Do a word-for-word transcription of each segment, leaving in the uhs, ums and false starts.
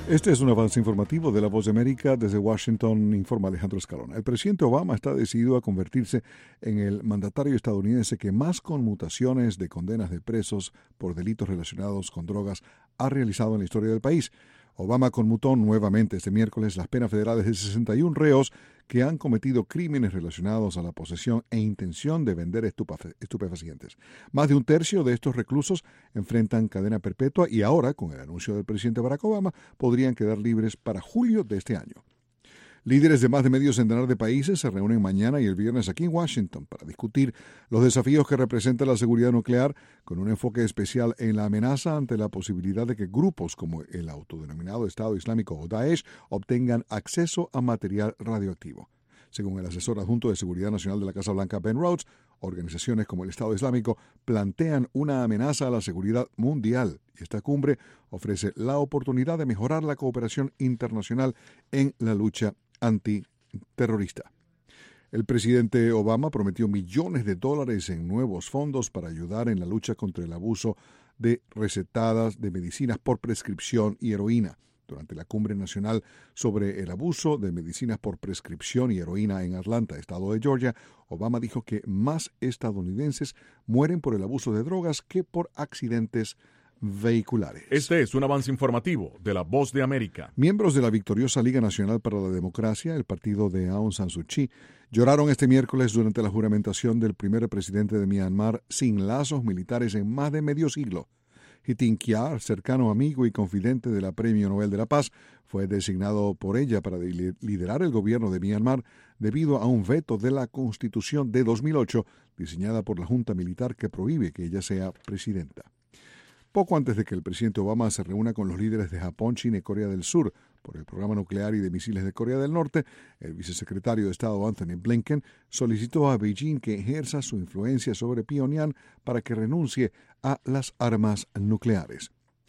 Este es un avance informativo de La Voz de América. Desde Washington informa Alejandro Escalona. El presidente Obama está decidido a convertirse en el mandatario estadounidense que más conmutaciones de condenas de presos por delitos relacionados con drogas ha realizado en la historia del país. Obama conmutó nuevamente este miércoles las penas federales de sesenta y uno reos que han cometido crímenes relacionados a la posesión e intención de vender estupefacientes. Más de un tercio de estos reclusos enfrentan cadena perpetua y ahora, con el anuncio del presidente Barack Obama, podrían quedar libres para julio de este año. Líderes de más de medio centenar de países se reúnen mañana y el viernes aquí en Washington para discutir los desafíos que representa la seguridad nuclear, con un enfoque especial en la amenaza ante la posibilidad de que grupos como el autodenominado Estado Islámico o Daesh obtengan acceso a material radioactivo. Según el asesor adjunto de Seguridad Nacional de la Casa Blanca, Ben Rhodes, organizaciones como el Estado Islámico plantean una amenaza a la seguridad mundial y esta cumbre ofrece la oportunidad de mejorar la cooperación internacional en la lucha antiterrorista. El presidente Obama prometió millones de dólares en nuevos fondos para ayudar en la lucha contra el abuso de recetadas de medicinas por prescripción y heroína. Durante la cumbre nacional sobre el abuso de medicinas por prescripción y heroína en Atlanta, estado de Georgia, Obama dijo que más estadounidenses mueren por el abuso de drogas que por accidentes vehiculares. Este es un avance informativo de La Voz de América. Miembros de la victoriosa Liga Nacional para la Democracia, el partido de Aung San Suu Kyi, lloraron este miércoles durante la juramentación del primer presidente de Myanmar sin lazos militares en más de medio siglo. Hitin Kyaw, cercano amigo y confidente de la Premio Nobel de la Paz, fue designado por ella para liderar el gobierno de Myanmar debido a un veto de la Constitución de dos mil ocho, diseñada por la Junta Militar que prohíbe que ella sea presidenta. Poco antes de que el presidente Obama se reúna con los líderes de Japón, China y Corea del Sur por el programa nuclear y de misiles de Corea del Norte, el vicesecretario de Estado Anthony Blinken solicitó a Beijing que ejerza su influencia sobre Pyongyang para que renuncie a las armas nucleares.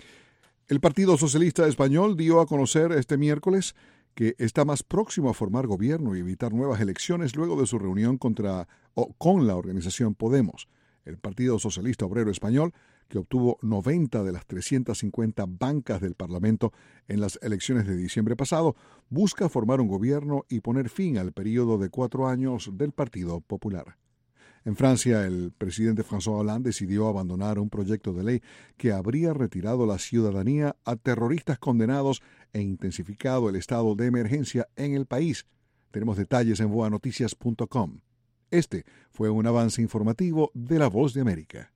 El Partido Socialista Español dio a conocer este miércoles que está más próximo a formar gobierno y evitar nuevas elecciones luego de su reunión contra, o con la organización Podemos. El Partido Socialista Obrero Español, que obtuvo noventa de las trescientas cincuenta bancas del Parlamento en las elecciones de diciembre pasado, busca formar un gobierno y poner fin al periodo de cuatro años del Partido Popular. En Francia, el presidente François Hollande decidió abandonar un proyecto de ley que habría retirado la ciudadanía a terroristas condenados e intensificado el estado de emergencia en el país. Tenemos detalles en voa noticias punto com. Este fue un avance informativo de La Voz de América.